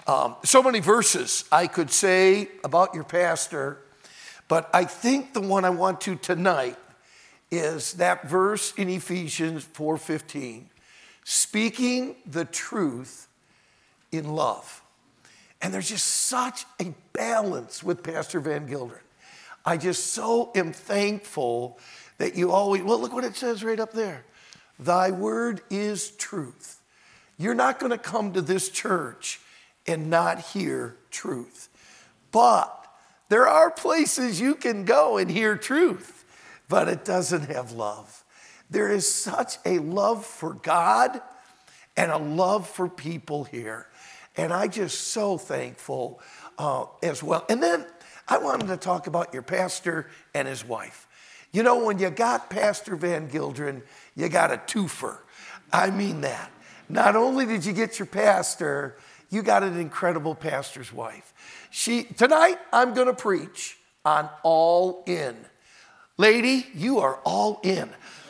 So many verses I could say about your pastor, but I think the one I want to tonight is that verse in Ephesians 4:15, speaking the truth in love. And there's just such a balance with Pastor Van Gilderen. I just so am thankful that you always, well, look what it says right up there. Thy word is truth. You're not going to come to this church and not hear truth. But there are places you can go and hear truth, but it doesn't have love. There is such a love for God and a love for people here. And I'm just so thankful as well. And then I wanted to talk about your pastor and his wife. You know, when you got Pastor Van Gilderen, you got a twofer. I mean that. Not only did you get your pastor, you got an incredible pastor's wife. Tonight, I'm going to preach on all in. Lady, you are all in.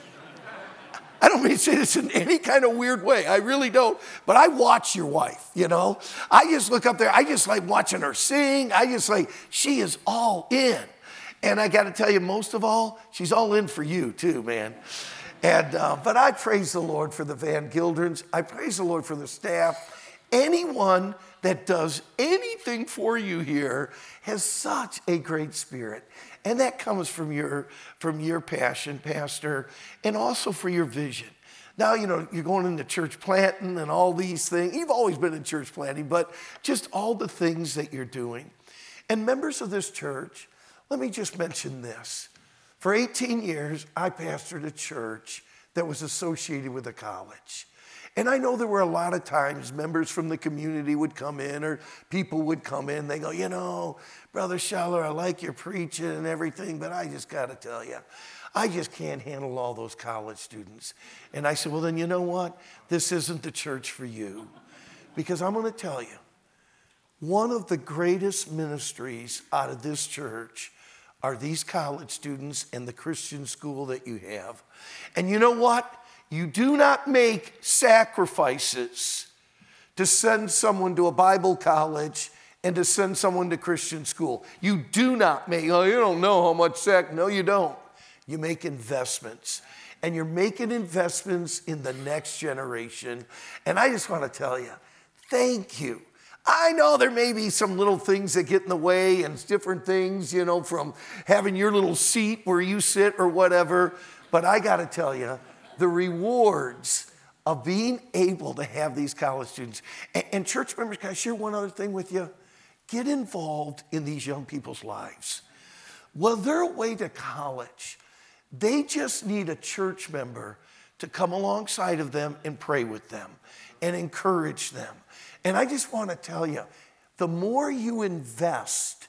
I don't mean to say this in any kind of weird way. I really don't. But I watch your wife, you know. I just look up there. I just like watching her sing. I just like, she is all in. And I got to tell you, most of all, she's all in for you too, man. And but I praise the Lord for the Van Gilderens. I praise the Lord for the staff. Anyone that does anything for you here has such a great spirit. And that comes from your passion, Pastor, and also for your vision. Now, you know, you're going into church planting and all these things. You've always been in church planting, but just all the things that you're doing. And members of this church, let me just mention this. For 18 years, I pastored a church that was associated with a college. And I know there were a lot of times members from the community would come in or people would come in. They go, you know, Brother Schaller, I like your preaching and everything, but I just got to tell you, I just can't handle all those college students. And I said, well, then you know what? This isn't the church for you. Because I'm going to tell you, one of the greatest ministries out of this church are these college students and the Christian school that you have. And you know what? You do not make sacrifices to send someone to a Bible college and to send someone to Christian school. You do not make, oh, you don't know how much no, you don't. You make investments. And you're making investments in the next generation. And I just want to tell you, thank you. I know there may be some little things that get in the way and different things, you know, from having your little seat where you sit or whatever. But I got to tell you, the rewards of being able to have these college students. And church members, can I share one other thing with you? Get involved in these young people's lives. Well, they're away to college. They just need a church member to come alongside of them and pray with them and encourage them. And I just want to tell you, the more you invest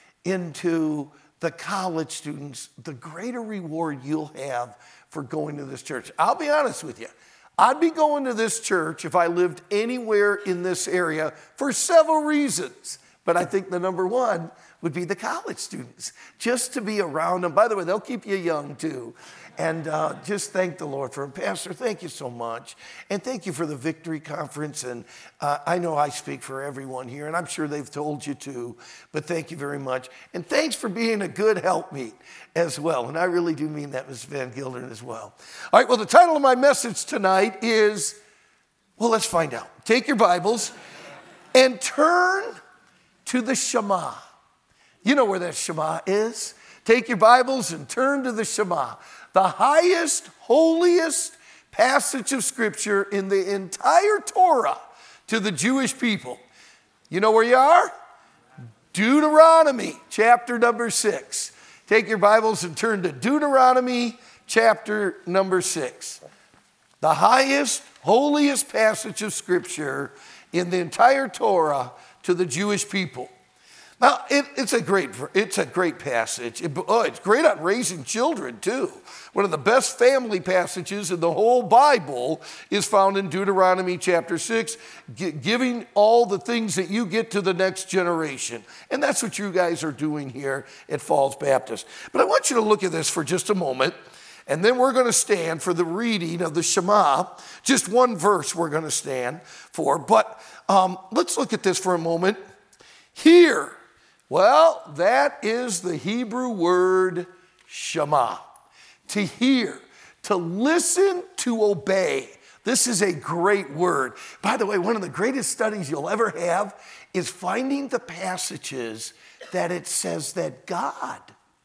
into the college students, the greater reward you'll have for going to this church. I'll be honest with you. I'd be going to this church if I lived anywhere in this area for several reasons. But I think the number one would be the college students, just to be around them. By the way, they'll keep you young too. And just thank the Lord for him. Pastor, thank you so much. And thank you for the Victory Conference. And I know I speak for everyone here, and I'm sure they've told you too. But thank you very much. And thanks for being a good helpmeet as well. And I really do mean that, Ms. Van Gilderen, as well. All right, well, the title of my message tonight is, well, let's find out. Take your Bibles and turn to the Shema. You know where that Shema is. Take your Bibles and turn to the Shema, the highest, holiest passage of Scripture in the entire Torah to the Jewish people. You know where you are? Deuteronomy, chapter number 6. Take your Bibles and turn to Deuteronomy, chapter number 6. The highest, holiest passage of Scripture in the entire Torah to the Jewish people. Now, it's a great passage. It's great on raising children, too. One of the best family passages in the whole Bible is found in Deuteronomy chapter 6, giving all the things that you get to the next generation. And that's what you guys are doing here at Falls Baptist. But I want you to look at this for just a moment. And then we're going to stand for the reading of the Shema. Just one verse we're going to stand for. But let's look at this for a moment. Hear. Well, that is the Hebrew word Shema. To hear, to listen, to obey. This is a great word. By the way, one of the greatest studies you'll ever have is finding the passages that it says that God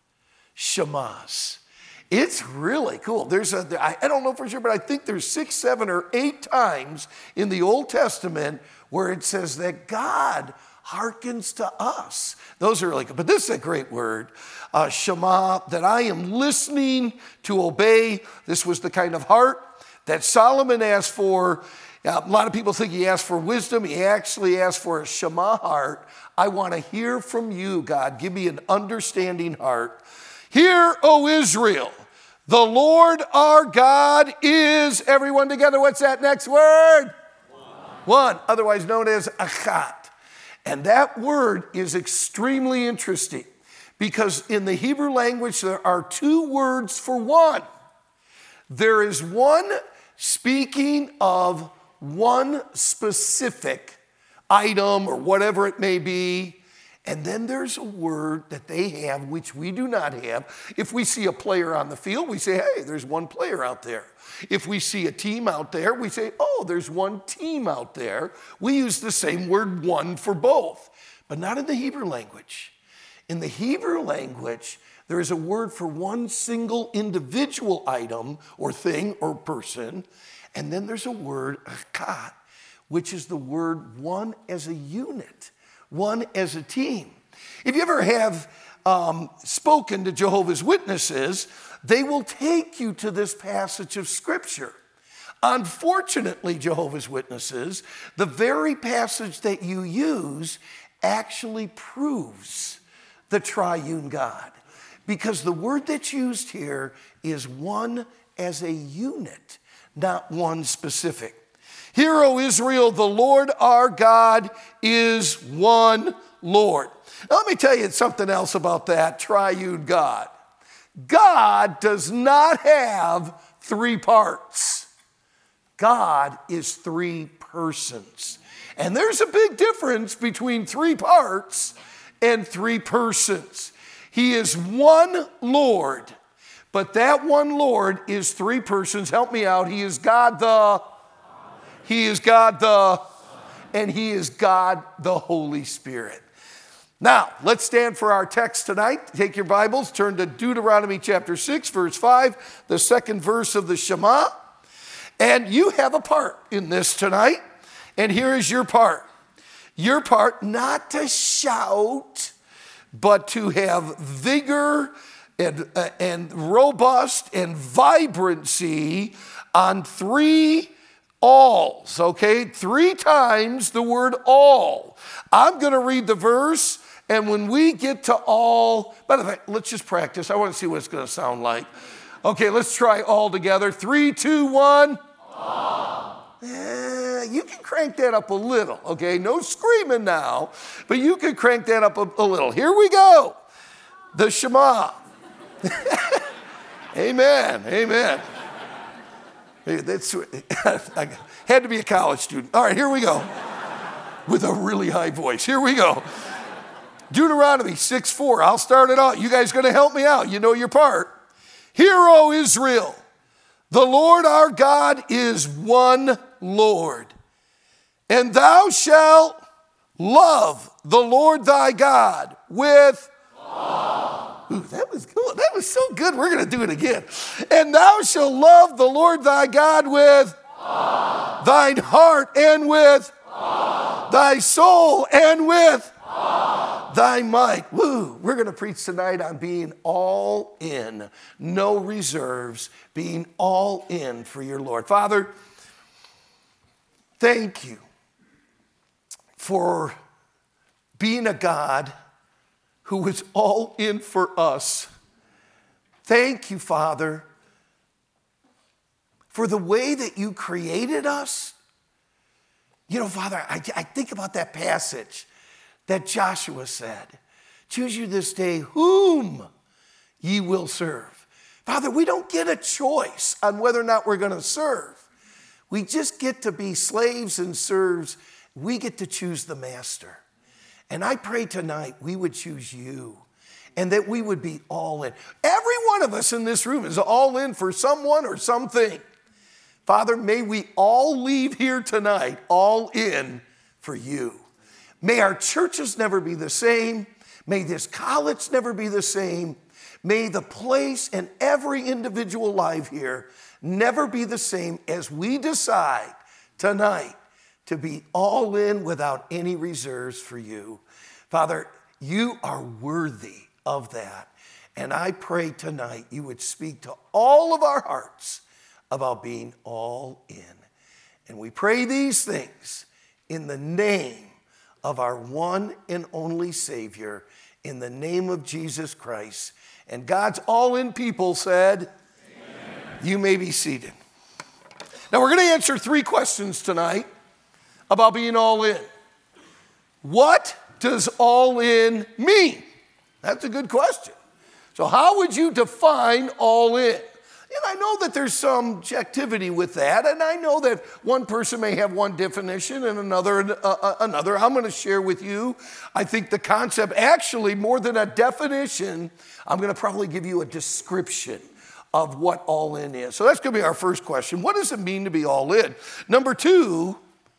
Shemas. It's really cool. I don't know for sure, but I think there's 6, 7, or 8 times in the Old Testament where it says that God hearkens to us. Those are really good. But this is a great word, Shema, that I am listening to obey. This was the kind of heart that Solomon asked for. A lot of people think he asked for wisdom. He actually asked for a Shema heart. I want to hear from you, God. Give me an understanding heart. Hear, O Israel, the Lord our God is, everyone together, what's that next word? One, otherwise known as Echad. And that word is extremely interesting because in the Hebrew language, there are 2 words for one. There is one speaking of one specific item or whatever it may be. And then there's a word that they have, which we do not have. If we see a player on the field, we say, hey, there's one player out there. If we see a team out there, we say, oh, there's one team out there. We use the same word one for both, but not in the Hebrew language. In the Hebrew language, there is a word for one single individual item or thing or person, and then there's a word, echad, which is the word one as a unit, one as a team. If you ever have spoken to Jehovah's Witnesses, they will take you to this passage of Scripture. Unfortunately, Jehovah's Witnesses, the very passage that you use actually proves the triune God, because the word that's used here is one as a unit, not one specific. Hear, O Israel, the Lord our God is one Lord. Now, let me tell you something else about that triune God. God does not have 3 parts. God is 3 persons. And there's a big difference between 3 parts and 3 persons. He is one Lord, but that one Lord is 3 persons. Help me out. He is God the, He is God the, and He is God the Holy Spirit. Now, let's stand for our text tonight. Take your Bibles, turn to Deuteronomy chapter 6, verse 5, the second verse of the Shema. And you have a part in this tonight. And here is your part. Your part, not to shout, but to have vigor and robust and vibrancy on 3 alls, okay? 3 times the word all. I'm going to read the verse, and when we get to all, by the way, let's just practice. I want to see what it's going to sound like. Okay, let's try all together. 3, 2, 1. All. You can crank that up a little, okay? No screaming now, but you can crank that up a little. Here we go. The Shema. Amen, amen. That's I had to be a college student. All right, here we go. With a really high voice. Here we go. Deuteronomy 6:4. I'll start it out. You guys going to help me out. You know your part. Hear, O Israel, the Lord our God is one Lord. And thou shalt love the Lord thy God with all. Ooh, that was good. That was so good. We're going to do it again. And thou shalt love the Lord thy God with all. Thine heart and with all. Thy soul and with all. Thy might. Woo. We're going to preach tonight on being all in, no reserves, being all in for your Lord. Father, thank you for being a God who is all in for us. Thank you, Father, for the way that you created us. You know, Father, I think about that passage that Joshua said, choose you this day whom ye will serve. Father, we don't get a choice on whether or not we're going to serve. We just get to be slaves and serves. We get to choose the master. And I pray tonight we would choose you and that we would be all in. Every one of us in this room is all in for someone or something. Father, may we all leave here tonight all in for you. May our churches never be the same. May this college never be the same. May the place and every individual life here never be the same as we decide tonight to be all in without any reserves for you. Father, you are worthy of that. And I pray tonight you would speak to all of our hearts about being all in. And we pray these things in the name of our one and only Savior, in the name of Jesus Christ. And God's all in people said, amen. You may be seated. Now we're going to answer 3 questions tonight about being all in. What does all in mean? That's a good question. So how would you define all in? And I know that there's some objectivity with that, and I know that one person may have one definition and another. I'm going to share with you, I think the concept, actually more than a definition, I'm going to probably give you a description of what all in is. So that's going to be our first question. What does it mean to be all in? Number 2,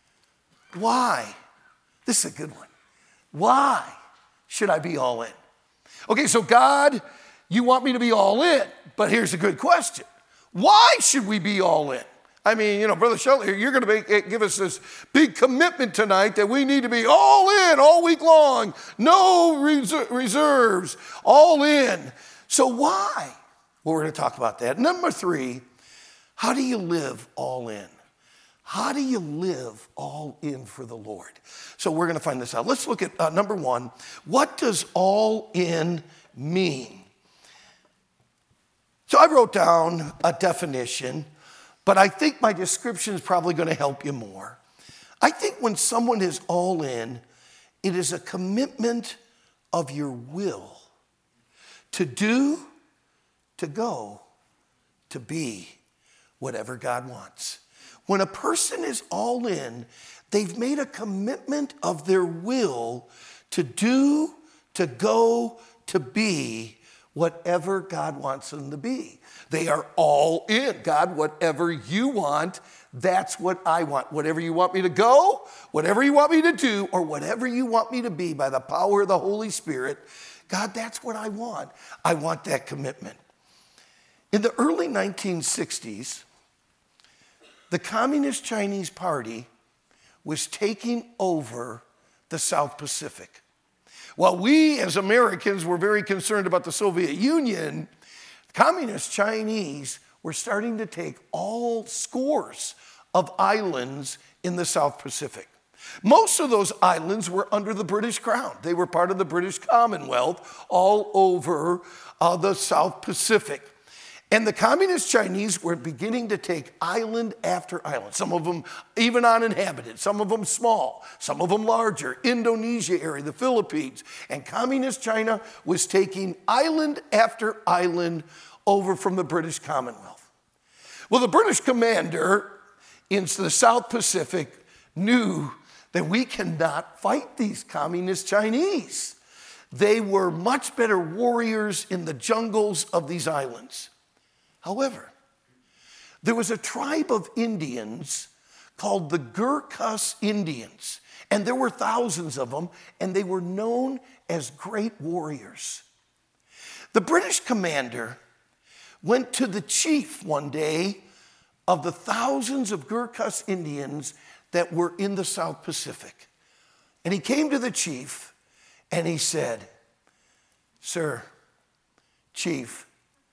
why? This is a good one. Why should I be all in? Okay, so God, you want me to be all in, but here's a good question. Why should we be all in? I mean, Brother Shelton, you're going to give us this big commitment tonight that we need to be all in all week long. No reserves, all in. So why? Well, we're going to talk about that. Number 3, how do you live all in? How do you live all in for the Lord? So we're going to find this out. Let's look at number 1. What does all in mean? So I wrote down a definition, but I think my description is probably going to help you more. I think when someone is all in, it is a commitment of your will to do, to go, to be whatever God wants. When a person is all in, they've made a commitment of their will to do, to go, to be whatever God wants them to be. They are all in. God, whatever you want, that's what I want. Whatever you want me to go, whatever you want me to do, or whatever you want me to be by the power of the Holy Spirit, God, that's what I want. I want that commitment. In the early 1960s, the Communist Chinese Party was taking over the South Pacific. While we as Americans were very concerned about the Soviet Union, Communist Chinese were starting to take all scores of islands in the South Pacific. Most of those islands were under the British Crown. They were part of the British Commonwealth all over the South Pacific. And the Communist Chinese were beginning to take island after island, some of them even uninhabited, some of them small, some of them larger, Indonesia area, the Philippines. And Communist China was taking island after island over from the British Commonwealth. Well, the British commander in the South Pacific knew that we cannot fight these Communist Chinese. They were much better warriors in the jungles of these islands. However, there was a tribe of Indians called the Gurkhas Indians, and there were thousands of them, and they were known as great warriors. The British commander went to the chief one day of the thousands of Gurkhas Indians that were in the South Pacific. And he came to the chief, and he said, "Sir, chief,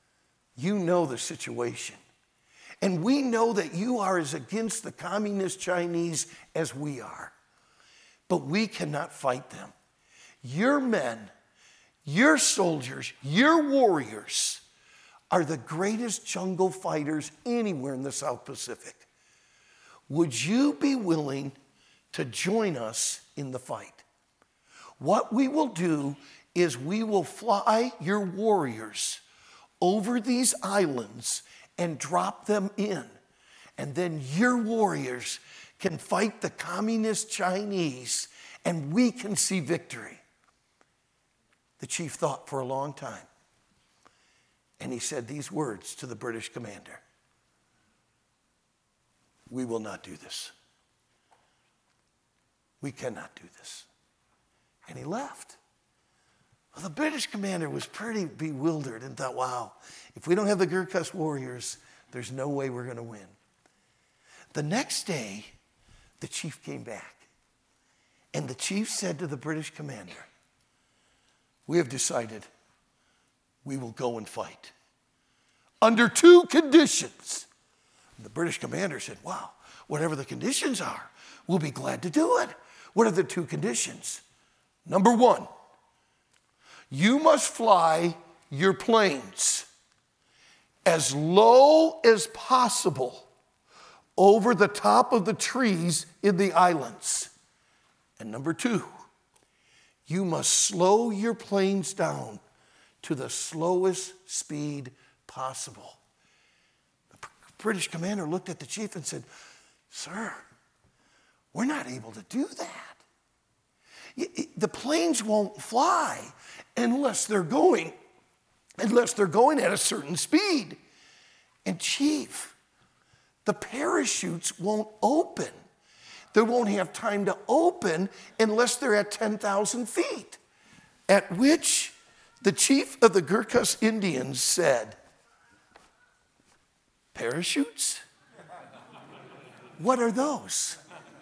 you know the situation. And we know that you are as against the Communist Chinese as we are. But we cannot fight them. Your men, your soldiers, your warriors are the greatest jungle fighters anywhere in the South Pacific. Would you be willing to join us in the fight? What we will do is we will fly your warriors over these islands and drop them in. And then your warriors can fight the communist Chinese and we can see victory. The chief thought for a long time. And he said these words to the British commander. We will not do this. We cannot do this. And he left. Well, the British commander was pretty bewildered and thought, wow, if we don't have the Gurkhas warriors, there's no way we're going to win. The next day, the chief came back. And the chief said to the British commander, we have decided we will go and fight under 2 conditions. And the British commander said, wow, whatever the conditions are, we'll be glad to do it. What are the 2 conditions? Number 1, you must fly your planes as low as possible over the top of the trees in the islands. And number 2, you must slow your planes down to the slowest speed possible. The British commander looked at the chief and said, sir, we're not able to do that. The planes won't fly unless they're going at a certain speed. And chief, the parachutes won't open. They won't have time to open unless they're at 10,000 feet. At which the chief of the Gurkhas Indians said, parachutes? What are those?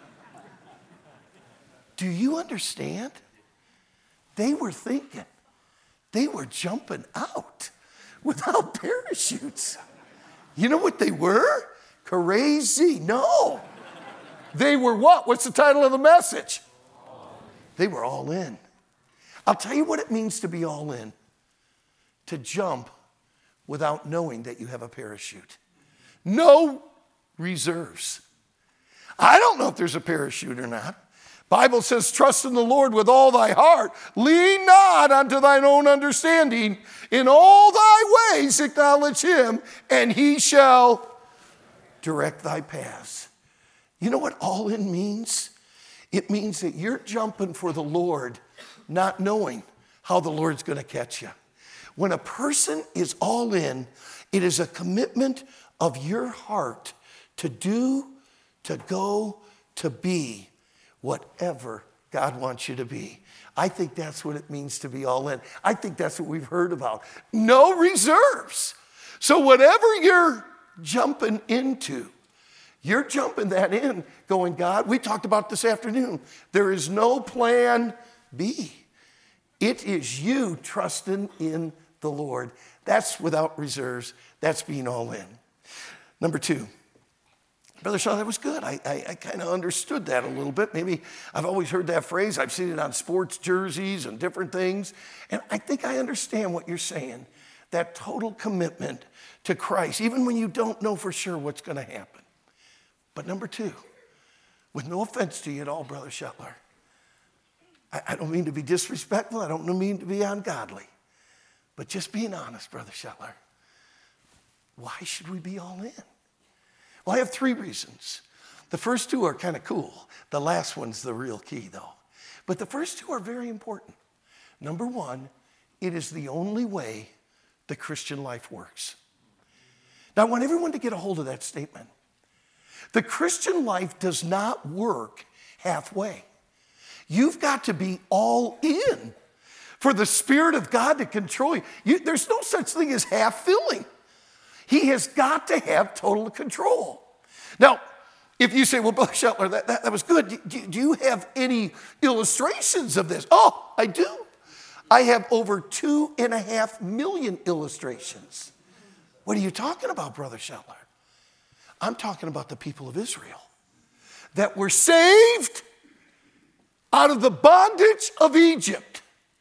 Do you understand? They were thinking they were jumping out without parachutes. You know what they were? Crazy. No. They were what? What's the title of the message? They were all in. I'll tell you what it means to be all in. To jump without knowing that you have a parachute. No reserves. I don't know if there's a parachute or not. Bible says, trust in the Lord with all thy heart. Lean not unto thine own understanding. In all thy ways acknowledge him, and he shall direct thy paths. You know what all in means? It means that you're jumping for the Lord, not knowing how the Lord's going to catch you. When a person is all in, it is a commitment of your heart to do, to go, to be whatever God wants you to be. I think that's what it means to be all in. I think that's what we've heard about. No reserves. So whatever you're jumping into, you're jumping that in, going, God, we talked about this afternoon. There is no plan B. It is you trusting in the Lord. That's without reserves. That's being all in. Number 2. Brother Shaw, that was good. I kind of understood that a little bit. Maybe I've always heard that phrase. I've seen it on sports jerseys and different things. And I think I understand what you're saying. That total commitment to Christ, even when you don't know for sure what's going to happen. But number 2, with no offense to you at all, Brother Shetler, I don't mean to be disrespectful. I don't mean to be ungodly. But just being honest, Brother Shetler, why should we be all in? Well, I have 3 reasons. The first 2 are kind of cool. The last one's the real key, though. But the first 2 are very important. Number 1, it is the only way the Christian life works. Now, I want everyone to get a hold of that statement. The Christian life does not work halfway. You've got to be all in for the Spirit of God to control you. There's no such thing as half-filling. He has got to have total control. Now, if you say, well, Brother Shetler, that was good. Do you have any illustrations of this? Oh, I do. I have over 2.5 million illustrations. What are you talking about, Brother Shetler? I'm talking about the people of Israel that were saved out of the bondage of Egypt.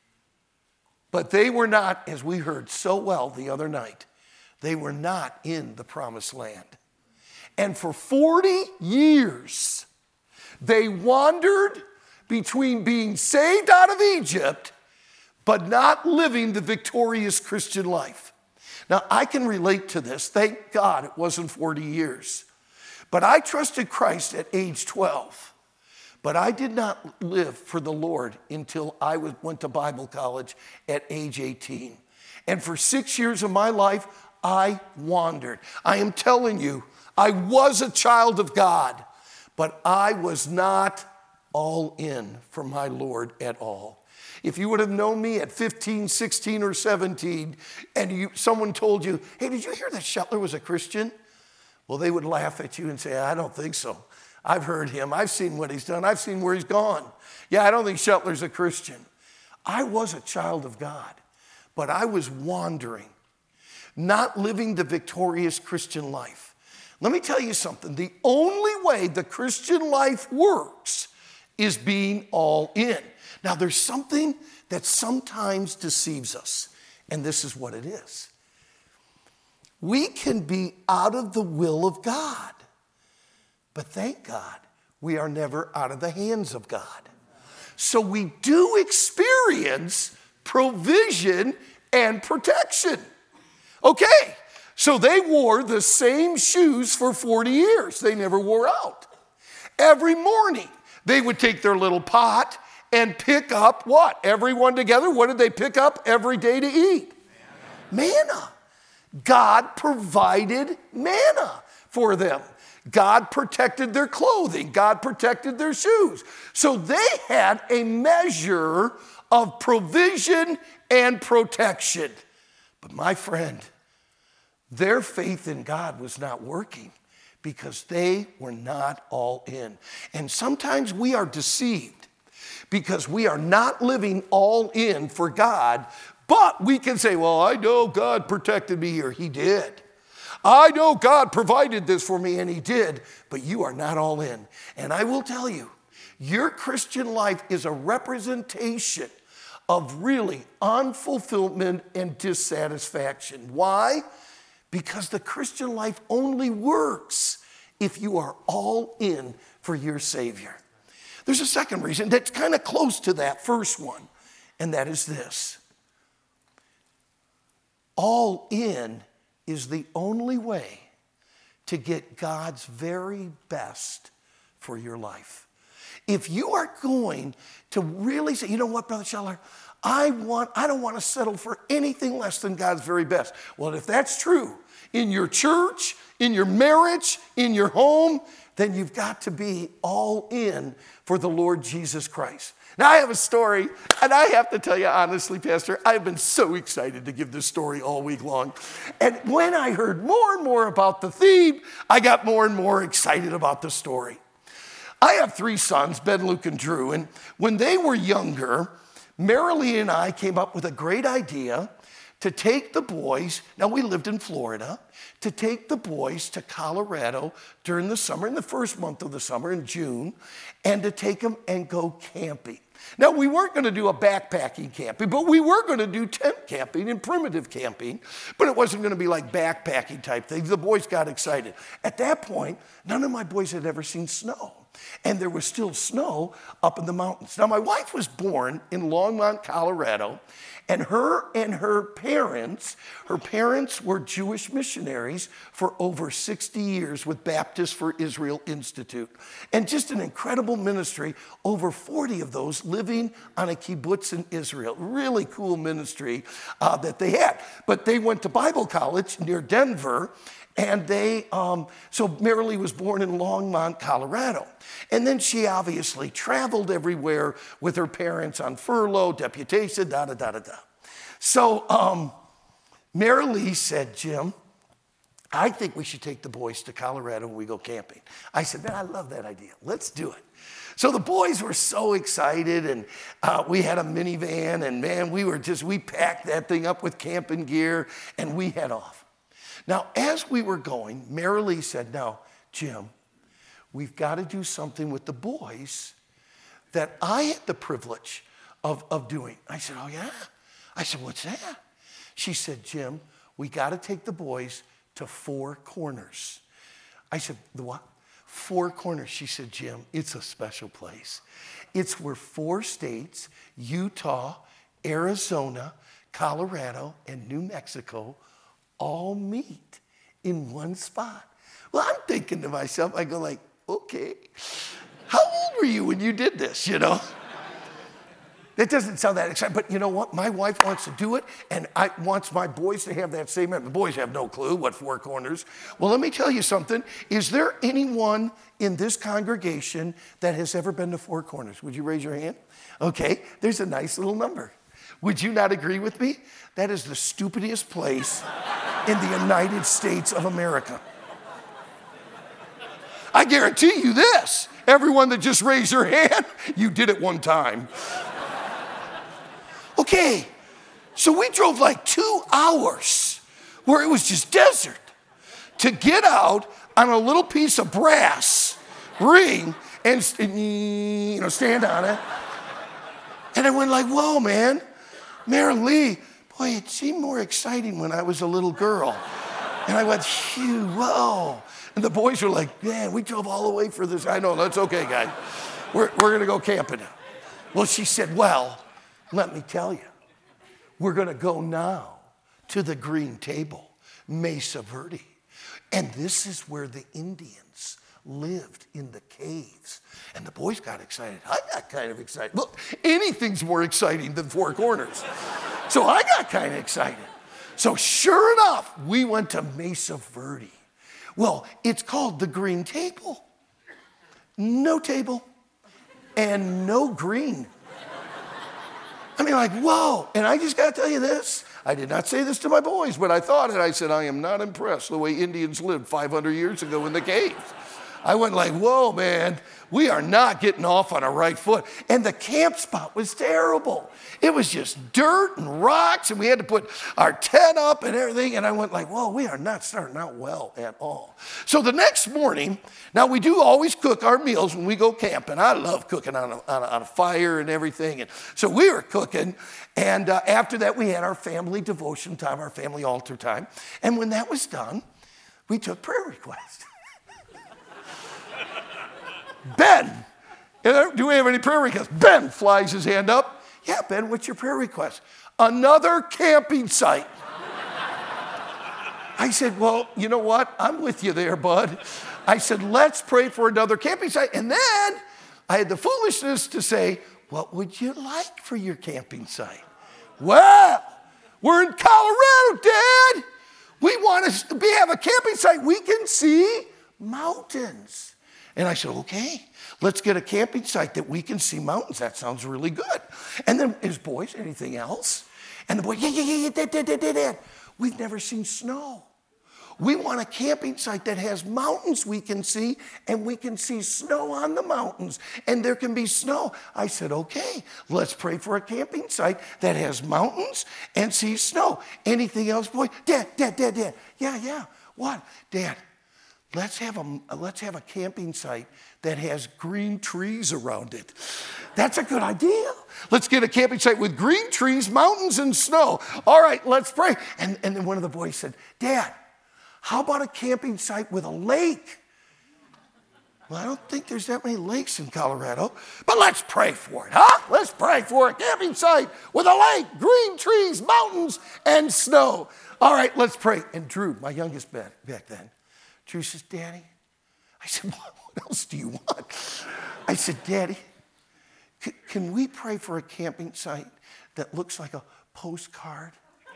But they were not, as we heard so well the other night, they were not in the promised land. And for 40 years, they wandered between being saved out of Egypt, but not living the victorious Christian life. Now, I can relate to this. Thank God it wasn't 40 years. But I trusted Christ at age 12. But I did not live for the Lord until I went to Bible college at age 18. And for 6 years of my life, I wandered. I am telling you, I was a child of God, but I was not all in for my Lord at all. If you would have known me at 15, 16, or 17, and someone told you, hey, did you hear that Shetler was a Christian? Well, they would laugh at you and say, I don't think so. I've heard him. I've seen what he's done. I've seen where he's gone. Yeah, I don't think Shetler's a Christian. I was a child of God, but I was wandering, not living the victorious Christian life. Let me tell you something. The only way the Christian life works is being all in. Now, there's something that sometimes deceives us, and this is what it is. We can be out of the will of God, but thank God we are never out of the hands of God. So we do experience provision and protection. Okay, so they wore the same shoes for 40 years. They never wore out. Every morning, they would take their little pot and pick up what? Everyone together, what did they pick up every day to eat? Manna. God provided manna for them. God protected their clothing. God protected their shoes. So they had a measure of provision and protection. But my friend, their faith in God was not working because they were not all in. And sometimes we are deceived because we are not living all in for God, but we can say, well, I know God protected me here. He did. I know God provided this for me, and he did, but you are not all in. And I will tell you, your Christian life is a representation of really unfulfillment and dissatisfaction. Why? Because the Christian life only works if you are all in for your Savior. There's a second reason that's kind of close to that first one, and that is this. All in is the only way to get God's very best for your life. If you are going to really say, you know what, Brother Shetler, I don't want to settle for anything less than God's very best. Well, if that's true in your church, in your marriage, in your home, then you've got to be all in for the Lord Jesus Christ. Now, I have a story, and I have to tell you honestly, Pastor, I've been so excited to give this story all week long. And when I heard more and more about the theme, I got more and more excited about the story. I have 3 sons, Ben, Luke, and Drew, and when they were younger, Marilee and I came up with a great idea to take the boys, now we lived in Florida, to take the boys to Colorado during the summer, in the first month of the summer, in June, and to take them and go camping. Now, we weren't going to do a backpacking camping, but we were going to do tent camping and primitive camping, but it wasn't going to be like backpacking type things. The boys got excited. At that point, none of my boys had ever seen snow, and there was still snow up in the mountains. Now, my wife was born in Longmont, Colorado, and her parents were Jewish missionaries for over 60 years with Baptist for Israel Institute. And just an incredible ministry, over 40 of those living on a kibbutz in Israel. Really cool ministry that they had. But they went to Bible college near Denver, and so Marilee was born in Longmont, Colorado. And then she obviously traveled everywhere with her parents on furlough, deputation, da-da-da-da-da. So Marilee said, Jim, I think we should take the boys to Colorado when we go camping. I said, man, I love that idea. Let's do it. So the boys were so excited, and we had a minivan, and man, we packed that thing up with camping gear, and we head off. Now, as we were going, Marilee said, now, Jim, we've got to do something with the boys that I had the privilege of doing. I said, oh, yeah? I said, what's that? She said, Jim, we got to take the boys to Four Corners. I said, the what? Four Corners. She said, Jim, it's a special place. It's where 4 states, Utah, Arizona, Colorado, and New Mexico, all meet in one spot. Well, I'm thinking to myself, I go like, okay, how old were you when you did this, That doesn't sound that exciting, but you know what? My wife wants to do it, and I wants my boys to have that same. The boys have no clue what four corners. Well, let me tell you something. Is there anyone in this congregation that has ever been to Four Corners? Would you raise your hand? Okay, there's a nice little number. Would you not agree with me? That is the stupidest place in the United States of America. I guarantee you this. Everyone that just raised your hand, you did it one time. Okay, so we drove like 2 hours where it was just desert to get out on a little piece of brass ring and stand on it. And I went like, whoa, man, Mary Lee, boy, it seemed more exciting when I was a little girl. And I went, phew, whoa. And the boys were like, man, we drove all the way for this. I know, that's okay, guys. We're going to go camping now. Well, she said, well, let me tell you, we're going to go now to the green table, Mesa Verde. And this is where the Indians lived in the caves. And the boys got excited. I got kind of excited. Look, anything's more exciting than Four Corners. So I got kind of excited. So sure enough, we went to Mesa Verde. Well, it's called the green table. No table and no green. I mean, like, whoa. And I just got to tell you this. I did not say this to my boys, but I thought it. I said, I am not impressed the way Indians lived 500 years ago in the caves. I went like, whoa, man, we are not getting off on a right foot. And the camp spot was terrible. It was just dirt and rocks, and we had to put our tent up and everything. And I went like, whoa, we are not starting out well at all. So the next morning, now we do always cook our meals when we go camping. I love cooking on a fire and everything. And so we were cooking, and after that, we had our family devotion time, our family altar time. And when that was done, we took prayer requests. Ben, do we have any prayer requests? Ben flies his hand up. Yeah, Ben, what's your prayer request? Another camping site. I said, well, you know what? I'm with you there, bud. I said, let's pray for another camping site. And then I had the foolishness to say, what would you like for your camping site? Well, we're in Colorado, Dad. We have a camping site. We can see mountains. And I said, okay, let's get a camping site that we can see mountains. That sounds really good. And then his boys, anything else? And the boy, yeah, Dad. We've never seen snow. We want a camping site that has mountains we can see, and we can see snow on the mountains, and there can be snow. I said, okay, let's pray for a camping site that has mountains and sees snow. Anything else, boy? Dad. Yeah. What? Dad. Let's have a camping site that has green trees around it. That's a good idea. Let's get a camping site with green trees, mountains, and snow. All right, let's pray. And then one of the boys said, Dad, how about a camping site with a lake? Well, I don't think there's that many lakes in Colorado, but let's pray for it, huh? Let's pray for a camping site with a lake, green trees, mountains, and snow. All right, let's pray. And Drew, my youngest back then, Drew says, Daddy, I said, what else do you want? I said, Daddy, can we pray for a camping site that looks like a postcard?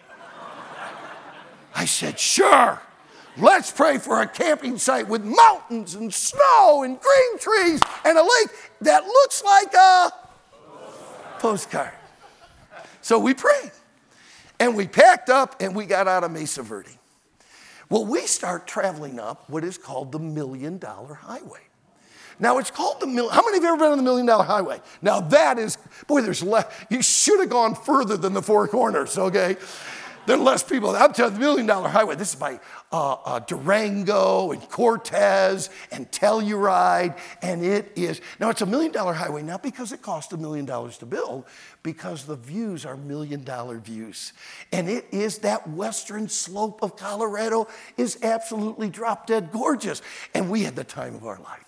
I said, sure. Let's pray for a camping site with mountains and snow and green trees and a lake that looks like a postcard. So we prayed, and we packed up, and we got out of Mesa Verde. Well, we start traveling up what is called the $1 Million Highway. Now, it's called the how many of you have ever been on the $1 Million Highway? Now, that is, boy, you should have gone further than the Four Corners, okay? There are less people. I'm telling you, the $1 Million Highway, this is by Durango and Cortez and Telluride, and it is, now it's a $1 Million Highway, not because it cost $1 million to build, because the views are $1 million views. And it is that western slope of Colorado is absolutely drop dead gorgeous. And we had the time of our life.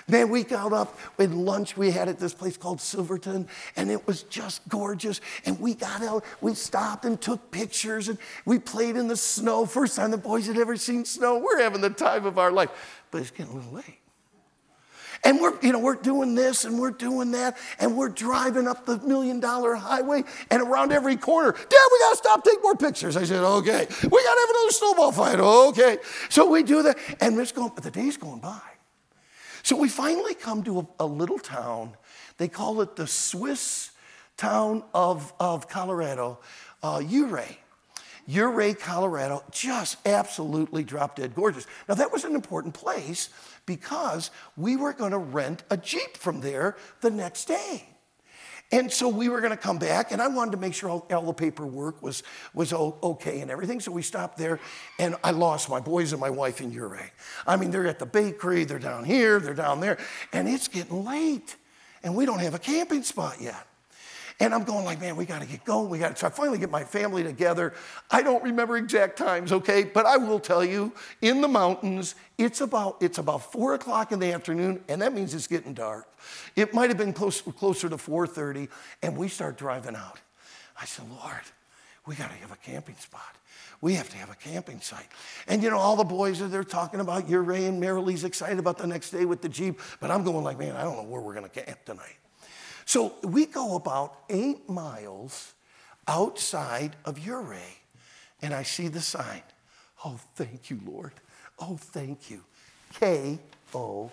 Man, we got up in lunch we had at this place called Silverton, and it was just gorgeous. And we got out, we stopped and took pictures, and we played in the snow. First time the boys had ever seen snow. We're having the time of our life. But it's getting a little late. And we're doing this and we're doing that, and we're driving up the $1 Million Highway, and around every corner, Dad, we got to stop, take more pictures. I said, okay. We got to have another snowball fight. Okay. So we do that, and the day's going by. So we finally come to a little town. They call it the Swiss town of Colorado, Ouray. Ouray, Colorado, just absolutely drop dead gorgeous. Now that was an important place because we were going to rent a Jeep from there the next day. And so we were going to come back, and I wanted to make sure all the paperwork was okay and everything. So we stopped there, and I lost my boys and my wife in Ouray. I mean, they're at the bakery, they're down here, they're down there, and it's getting late, and we don't have a camping spot yet. And I'm going like, man, we got to get going. So I finally get my family together. I don't remember exact times, okay? But I will tell you, in the mountains, it's about 4 o'clock in the afternoon, and that means it's getting dark. It might have been closer to 4:30, and we start driving out. I said, Lord, we got to have a camping spot. We have to have a camping site. And all the boys are there talking about Ouray, and Marilee's excited about the next day with the Jeep. But I'm going like, man, I don't know where we're going to camp tonight. So we go about 8 miles outside of Ouray, and I see the sign. Oh, thank you, Lord. Oh, thank you. KOA.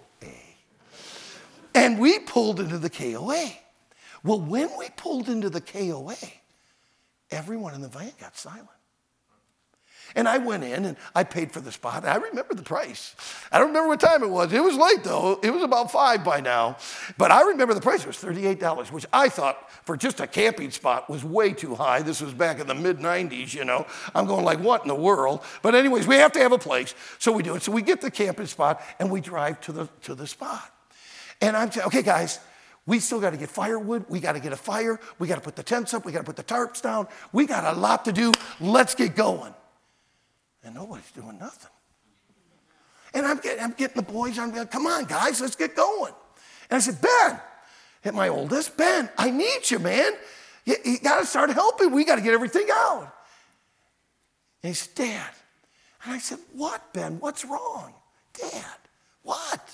And we pulled into the KOA. Well, when we pulled into the KOA, everyone in the van got silent. And I went in and I paid for the spot. I remember the price. I don't remember what time it was. It was late though. It was about 5 by now. But I remember the price. It was $38, which I thought for just a camping spot was way too high. This was back in the mid-90s, I'm going like, what in the world? But anyways, we have to have a place. So we do it. So we get the camping spot and we drive to the spot. And I'm saying, okay, guys, we still got to get firewood. We got to get a fire. We got to put the tents up. We got to put the tarps down. We got a lot to do. Let's get going. And nobody's doing nothing. And I'm getting the boys, I'm going, come on, guys, let's get going. And I said, Ben, at my oldest, Ben, I need you, man. You got to start helping. We got to get everything out. And he said, Dad. And I said, what, Ben? What's wrong? Dad, what?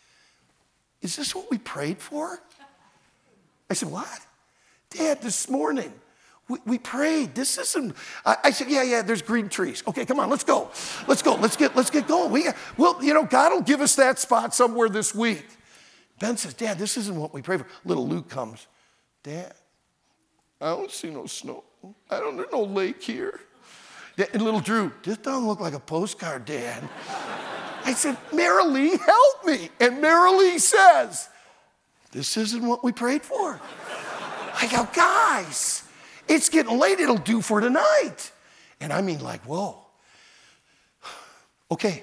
Is this what we prayed for? I said, what? Dad, this morning, we prayed. This isn't. I said, yeah, there's green trees. Okay, come on, let's go. Let's get going. God will give us that spot somewhere this week. Ben says, Dad, this isn't what we prayed for. Little Luke comes. Dad, I don't see no snow. There's no lake here. And little Drew, this doesn't look like a postcard, Dad. I said, Marilee, help me. And Marilee says, this isn't what we prayed for. I go, guys, it's getting late. It'll do for tonight. And I mean like, whoa. Okay.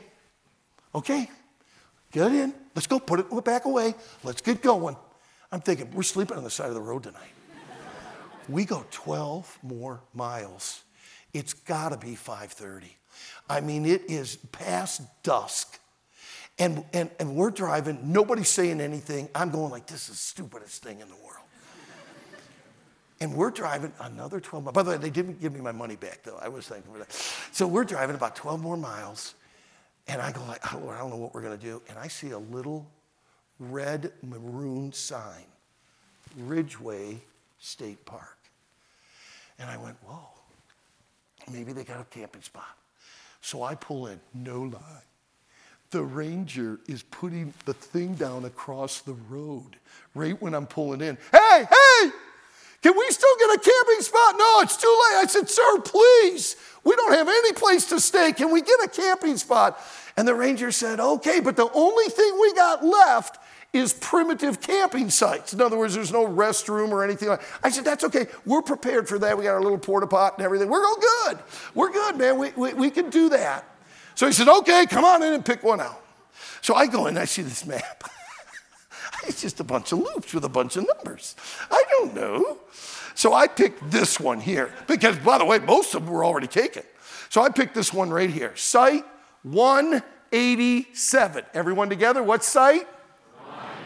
Get in. Let's go. Put it back away. Let's get going. I'm thinking, we're sleeping on the side of the road tonight. We go 12 more miles. It's got to be 5:30. I mean, it is past dusk. And we're driving. Nobody's saying anything. I'm going like, this is the stupidest thing in the world. And we're driving another 12 miles. By the way, they didn't give me my money back, though. I was thankful for that. So we're driving about 12 more miles. And I go like, oh, Lord, I don't know what we're going to do. And I see a little red maroon sign, Ridgeway State Park. And I went, whoa, maybe they got a camping spot. So I pull in, no lie. The ranger is putting the thing down across the road right when I'm pulling in. Hey! Can we still get a camping spot? No, it's too late. I said, sir, please. We don't have any place to stay. Can we get a camping spot? And the ranger said, okay, but the only thing we got left is primitive camping sites. In other words, there's no restroom or anything like that. I said, that's okay. We're prepared for that. We got our little porta pot and everything. We're all good. We're good, man. We can do that. So he said, okay, come on in and pick one out. So I go in and I see this map. It's just a bunch of loops with a bunch of numbers. I don't know. So I picked this one here because, by the way, most of them were already taken. So I picked this one right here. Site 187. Everyone together, what site?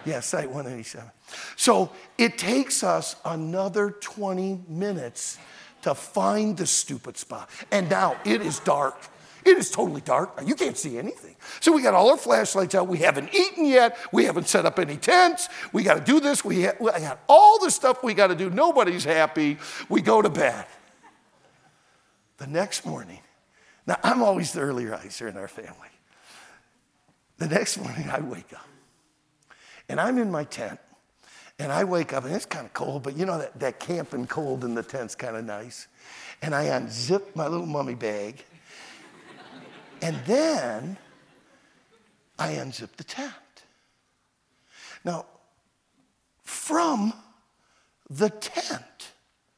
Yeah, Site 187. So it takes us another 20 minutes to find the stupid spot. And now it is dark. It is totally dark. You can't see anything. So we got all our flashlights out. We haven't eaten yet. We haven't set up any tents. We got to do this. I got all the stuff we got to do. Nobody's happy. We go to bed. The next morning, now I'm always the early riser in our family. The next morning I wake up and I'm in my tent and I wake up and it's kind of cold, but you know that camping cold in the tent's kind of nice. And I unzip my little mummy bag. And then I unzip the tent. Now, from the tent,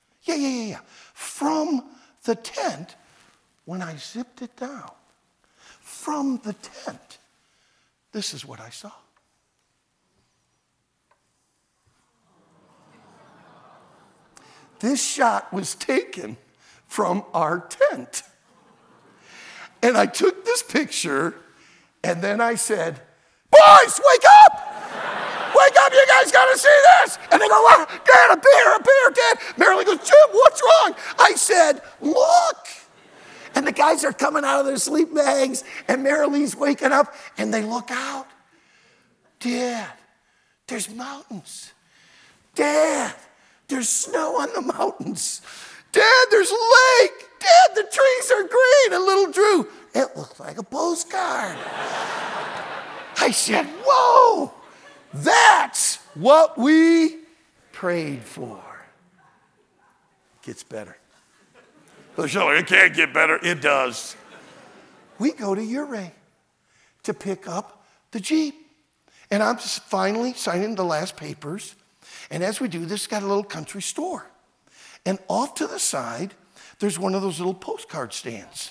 from the tent, when I zipped it down, from the tent, this is what I saw. This shot was taken from our tent. And I took this picture, and then I said, boys, wake up! Wake up, you guys gotta see this! And they go, what? Dad, a bear, Dad. Marilyn goes, Jim, what's wrong? I said, look! And the guys are coming out of their sleep bags, and Marilee's waking up, and they look out. Dad, there's mountains. Dad, there's snow on the mountains. Dad, there's a lake. Dad, the trees are green. And little Drew, it looks like a postcard. I said, whoa, that's what we prayed for. Gets better. Brother Scheller, it can't get better. It does. We go to Ouray to pick up the Jeep. And I'm finally signing the last papers. And as we do this, got a little country store. And off to the side, there's one of those little postcard stands.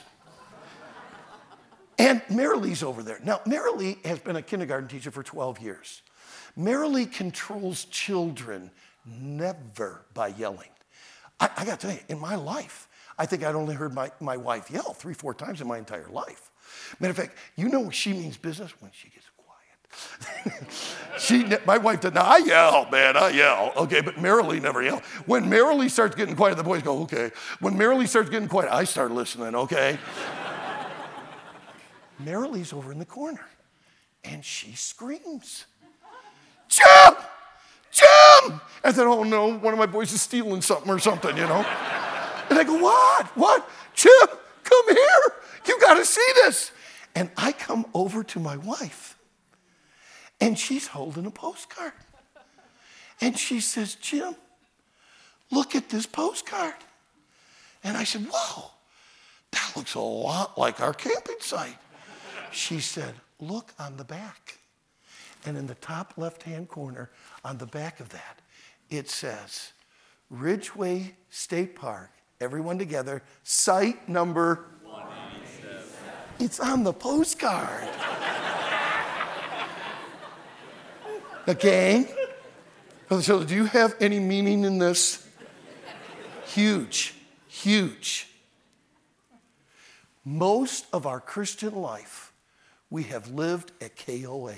And Marilee's over there. Now, Marilee has been a kindergarten teacher for 12 years. Marilee controls children never by yelling. I got to tell you, in my life, I think I'd only heard my wife yell 3-4 times in my entire life. Matter of fact, you know she means business when she gets quiet. My wife did not. I yell, man, I yell. Okay, but Marilee never yelled. When Marilee starts getting quiet, the boys go, okay. When Marilee starts getting quiet, I start listening, okay? Marilee's over in the corner, and she screams, Jim! Jim! I said, oh no, one of my boys is stealing something or something, you know? And I go, what? What? Jim, come here. You got to see this. And I come over to my wife, and she's holding a postcard. And she says, Jim, look at this postcard. And I said, whoa, that looks a lot like our camping site. She said, look on the back. And in the top left-hand corner, on the back of that, it says, Ridgway State Park, everyone together, site number 187. It's on the postcard. Now, gang, Brother Sheldon, do you have any meaning in this? Huge, huge. Most of our Christian life, we have lived at KOA.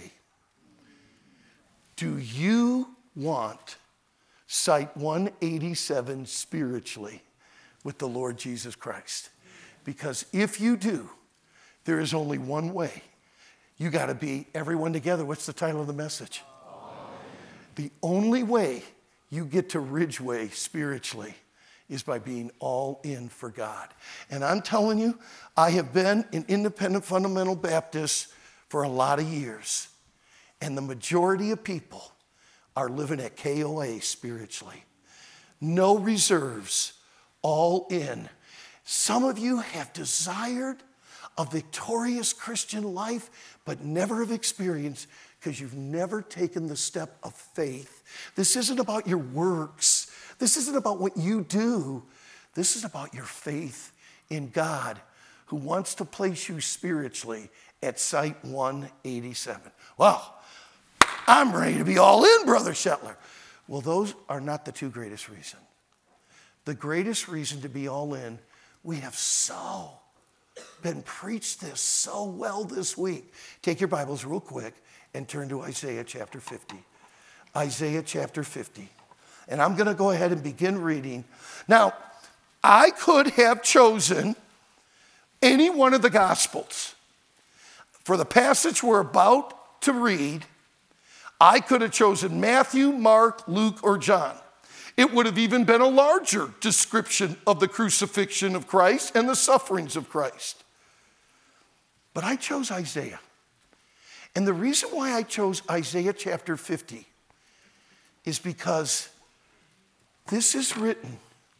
Do you want Site 187 spiritually with the Lord Jesus Christ? Because if you do, there is only one way. You got to be everyone together. What's the title of the message? The only way you get to Ridgway spiritually is by being all in for God. And I'm telling you, I have been an independent fundamental Baptist for a lot of years. And the majority of people are living at KOA spiritually. No reserves, all in. Some of you have desired a victorious Christian life, but never have experienced because you've never taken the step of faith. This isn't about your works. This isn't about what you do. This is about your faith in God, who wants to place you spiritually at Site 187. Well, I'm ready to be all in, Brother Shetler. Well, those are not the two greatest reasons. The greatest reason to be all in, we have so been preached this so well this week. Take your Bibles real quick and turn to Isaiah chapter 50. Isaiah chapter 50. And I'm going to go ahead and begin reading. Now, I could have chosen any one of the Gospels. For the passage we're about to read, I could have chosen Matthew, Mark, Luke, or John. It would have even been a larger description of the crucifixion of Christ and the sufferings of Christ. But I chose Isaiah. And the reason why I chose Isaiah chapter 50 is because this is written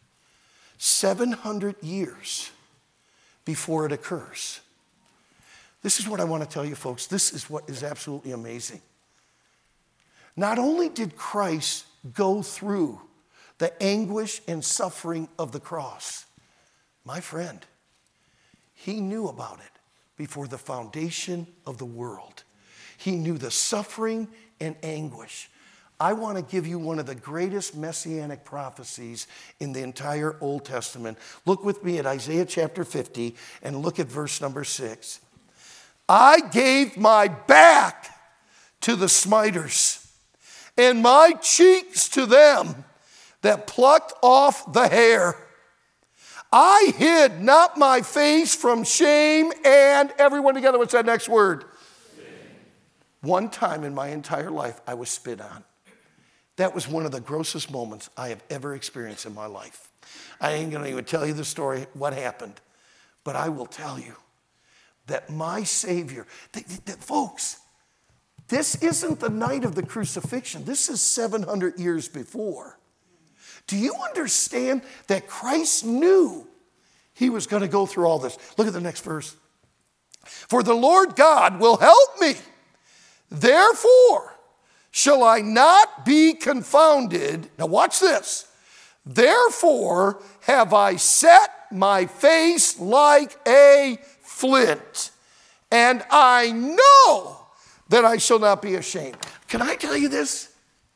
700 years before it occurs. This is what I want to tell you, folks. This is what is absolutely amazing. Not only did Christ go through the anguish and suffering of the cross, my friend, he knew about it before the foundation of the world. He knew the suffering and anguish. I want to give you one of the greatest messianic prophecies in the entire Old Testament. Look with me at Isaiah chapter 50 and look at verse number 6. I gave my back to the smiters and my cheeks to them that plucked off the hair. I hid not my face from shame and, everyone together, what's that next word? Shame. One time in my entire life, I was spit on. That was one of the grossest moments I have ever experienced in my life. I ain't going to even tell you the story, what happened. But I will tell you that my Savior, folks, this isn't the night of the crucifixion. This is 700 years before. Do you understand that Christ knew he was going to go through all this? Look at the next verse. For the Lord God will help me. Therefore, shall I not be confounded? Now watch this. Therefore have I set my face like a flint, and I know that I shall not be ashamed. Can I tell you this?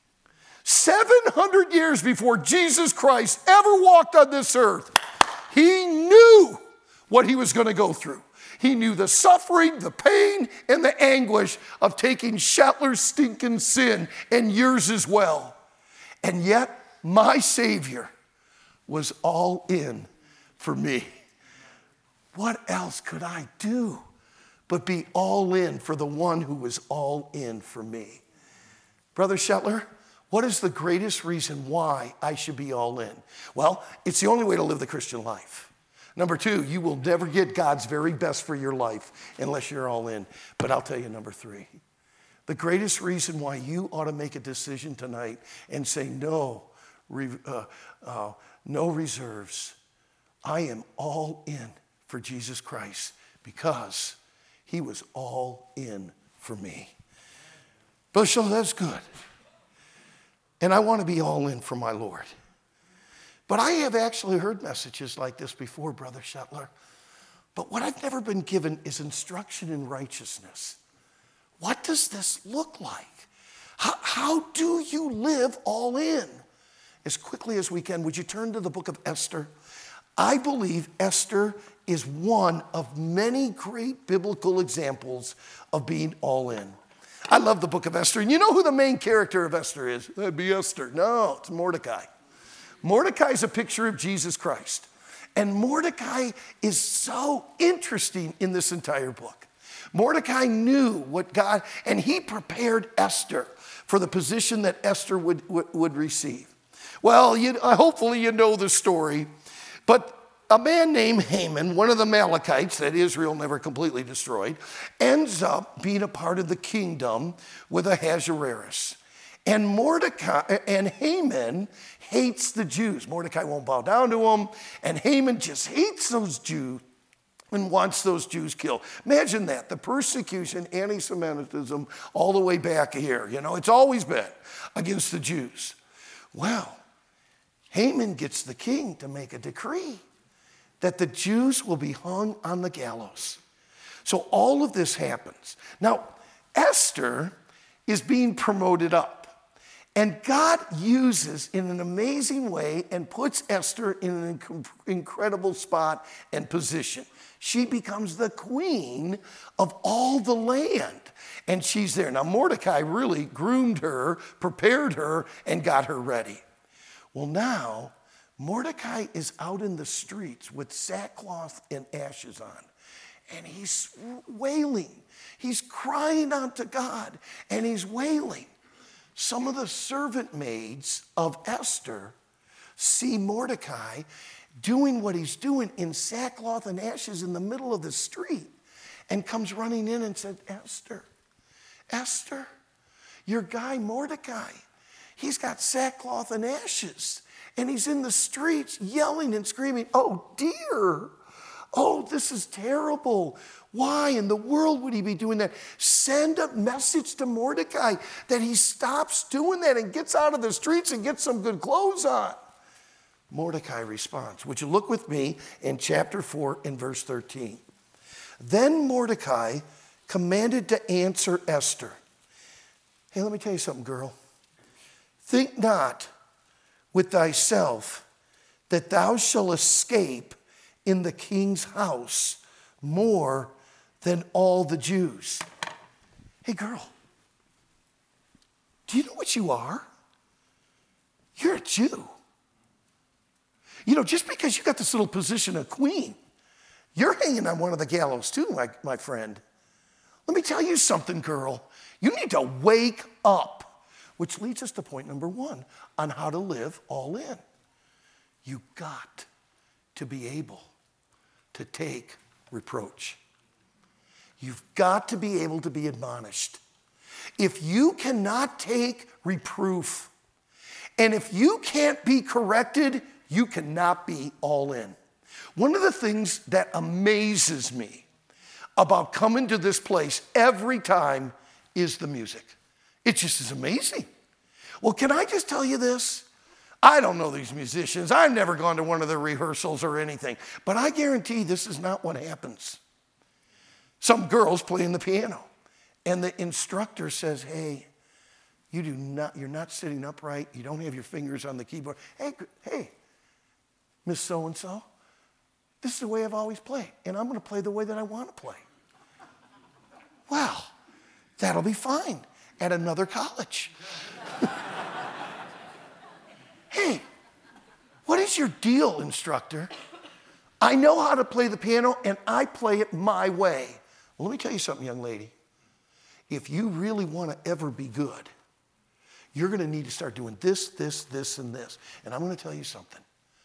700 years before Jesus Christ ever walked on this earth, he knew what he was going to go through. He knew the suffering, the pain, and the anguish of taking Shetler's stinking sin and yours as well. And yet, my Savior was all in for me. What else could I do but be all in for the one who was all in for me? Brother Shetler, what is the greatest reason why I should be all in? Well, it's the only way to live the Christian life. Number two, you will never get God's very best for your life unless you're all in. But I'll tell you number three. The greatest reason why you ought to make a decision tonight and say no reserves. I am all in for Jesus Christ because he was all in for me. But so that's good. And I want to be all in for my Lord. But I have actually heard messages like this before, Brother Shetler. But what I've never been given is instruction in righteousness. What does this look like? How do you live all in? As quickly as we can, would you turn to the book of Esther? I believe Esther is one of many great biblical examples of being all in. I love the book of Esther. And you know who the main character of Esther is? That'd be Esther. No, it's Mordecai. Mordecai is a picture of Jesus Christ. And Mordecai is so interesting in this entire book. Mordecai knew what God, and he prepared Esther for the position that Esther would receive. Well, hopefully you know the story. But a man named Haman, one of the Amalekites that Israel never completely destroyed, ends up being a part of the kingdom with Ahasuerus. And Haman hates the Jews. Mordecai won't bow down to him, and Haman just hates those Jews and wants those Jews killed. Imagine that, the persecution, anti-Semitism, all the way back here. You know, it's always been against the Jews. Well, Haman gets the king to make a decree that the Jews will be hung on the gallows. So all of this happens. Now, Esther is being promoted up. And God uses in an amazing way and puts Esther in an incredible spot and position. She becomes the queen of all the land. And she's there. Now, Mordecai really groomed her, prepared her, and got her ready. Well, now, Mordecai is out in the streets with sackcloth and ashes on. And he's wailing. He's crying out to God, and he's wailing. Some of the servant maids of Esther see Mordecai doing what he's doing in sackcloth and ashes in the middle of the street, and comes running in and said, Esther, your guy Mordecai, he's got sackcloth and ashes, and he's in the streets yelling and screaming, oh dear, oh, this is terrible. Why in the world would he be doing that? Send a message to Mordecai that he stops doing that and gets out of the streets and gets some good clothes on. Mordecai responds. Would you look with me in chapter 4 in verse 13? Then Mordecai commanded to answer Esther. Hey, let me tell you something, girl. Think not with thyself that thou shalt escape in the king's house more than all the Jews. Hey, girl, do you know what you are? You're a Jew. You know, just because you got this little position of queen, you're hanging on one of the gallows too, my friend. Let me tell you something, girl. You need to wake up, which leads us to point number 1 on how to live all in. You got to be able to take reproach. You've got to be able to be admonished. If you cannot take reproof, and if you can't be corrected, you cannot be all in. One of the things that amazes me about coming to this place every time is the music. It just is amazing. Well, can I just tell you this? I don't know these musicians. I've never gone to one of their rehearsals or anything. But I guarantee this is not what happens. Some girls playing the piano, and the instructor says, hey, you're not sitting upright. You don't have your fingers on the keyboard. Hey, Miss So-and-so, this is the way I've always played, and I'm going to play the way that I want to play. Well, that'll be fine at another college. Hey, what is your deal, instructor? I know how to play the piano, and I play it my way. Well, let me tell you something, young lady. If you really want to ever be good, you're going to need to start doing this, and this. And I'm going to tell you something.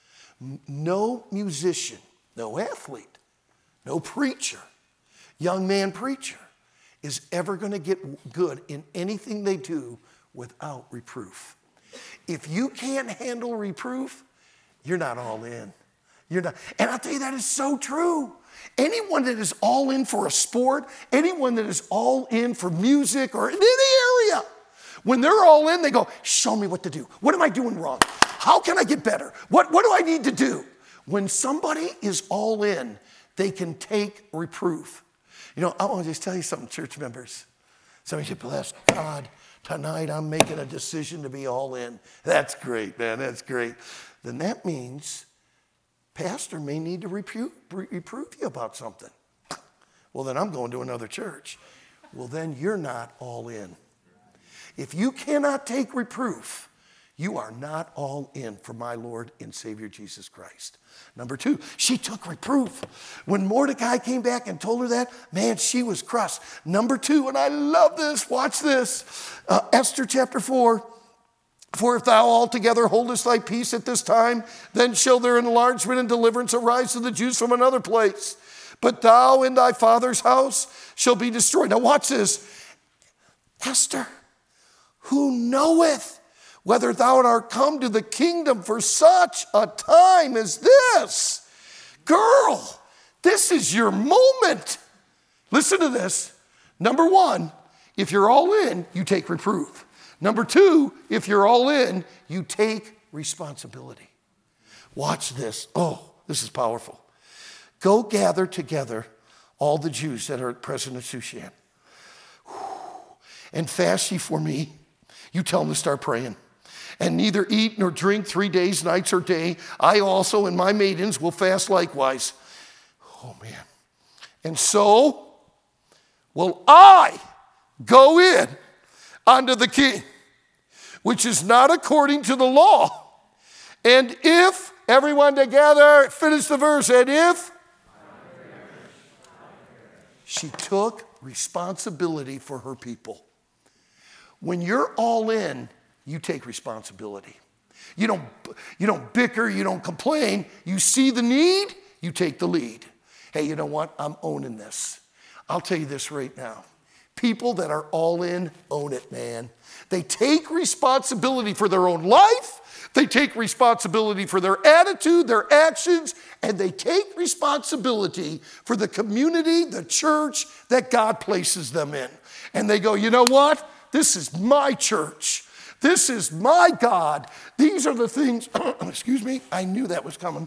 No musician, no athlete, no preacher, young man preacher is ever going to get good in anything they do without reproof. If you can't handle reproof, you're not all in. You're not. And I'll tell you, that is so true. Anyone that is all in for a sport, anyone that is all in for music or in any area, when they're all in, they go, show me what to do. What am I doing wrong? How can I get better? What do I need to do? When somebody is all in, they can take reproof. You know, I want to just tell you something, church members. Somebody should bless God. Tonight I'm making a decision to be all in. That's great, man. That's great. Then that means pastor may need to reprove you about something. Well, then I'm going to another church. Well, then you're not all in. If you cannot take reproof, you are not all in for my Lord and Savior Jesus Christ. Number 2, she took reproof. When Mordecai came back and told her that, man, she was crushed. Number 2, and I love this, watch this. Esther chapter 4. For if thou altogether holdest thy peace at this time, then shall their enlargement and deliverance arise to the Jews from another place. But thou in thy father's house shall be destroyed. Now watch this. Esther, who knoweth whether thou art come to the kingdom for such a time as this? Girl, this is your moment. Listen to this. Number 1, if you're all in, you take reproof. Number 2, if you're all in, you take responsibility. Watch this. Oh, this is powerful. Go gather together all the Jews that are present at Shushan, and fast ye for me. You tell them to start praying. And neither eat nor drink 3 days, nights or day. I also and my maidens will fast likewise. Oh, man. And so will I go in unto the king, which is not according to the law. And if, everyone together, finish the verse, and if, she took responsibility for her people. When you're all in, you take responsibility. You don't bicker, you don't complain. You see the need, you take the lead. Hey, you know what? I'm owning this. I'll tell you this right now. People that are all in own it, man. They take responsibility for their own life. They take responsibility for their attitude, their actions, and they take responsibility for the community, the church that God places them in. And they go, you know what? This is my church. This is my God. These are the things, excuse me, I knew that was coming.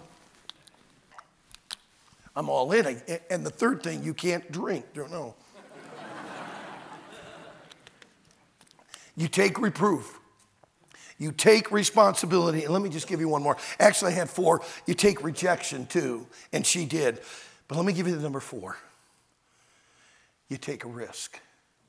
I'm all in. And the third thing, you can't drink. Don't know. You take reproof. You take responsibility. And let me just give you one more. Actually, I had 4. You take rejection too, and she did. But let me give you the number 4. You take a risk.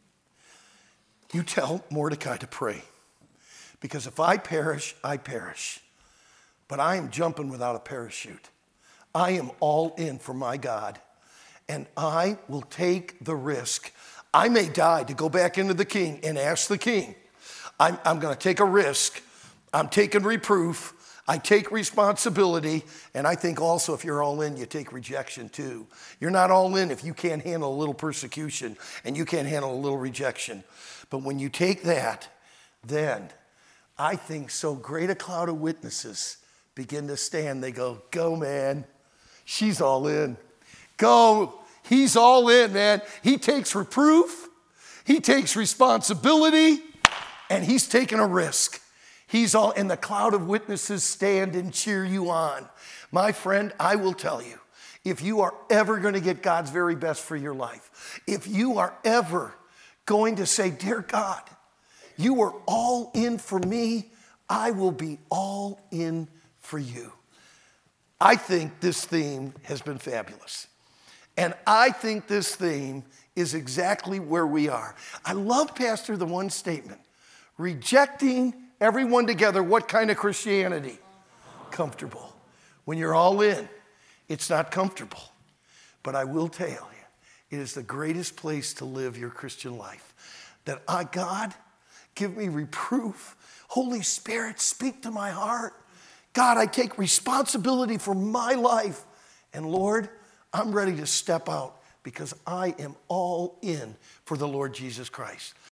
You tell Mordecai to pray. Because if I perish, I perish. But I am jumping without a parachute. I am all in for my God. And I will take the risk. I may die to go back into the king and ask the king. I'm going to take a risk. I'm taking reproof. I take responsibility. And I think also if you're all in, you take rejection too. You're not all in if you can't handle a little persecution and you can't handle a little rejection. But when you take that, then I think so great a cloud of witnesses begin to stand. They go, go, man. She's all in. Go. He's all in, man. He takes reproof. He takes responsibility. And he's taking a risk. He's all, and the cloud of witnesses stand and cheer you on. My friend, I will tell you, if you are ever going to get God's very best for your life, if you are ever going to say, dear God, you are all in for me, I will be all in for you. I think this theme has been fabulous. And I think this theme is exactly where we are. I love, Pastor, the one statement. Rejecting everyone together, what kind of Christianity? Comfortable. When you're all in, it's not comfortable. But I will tell you, it is the greatest place to live your Christian life. That God, give me reproof. Holy Spirit, speak to my heart. God, I take responsibility for my life. And Lord, I'm ready to step out because I am all in for the Lord Jesus Christ.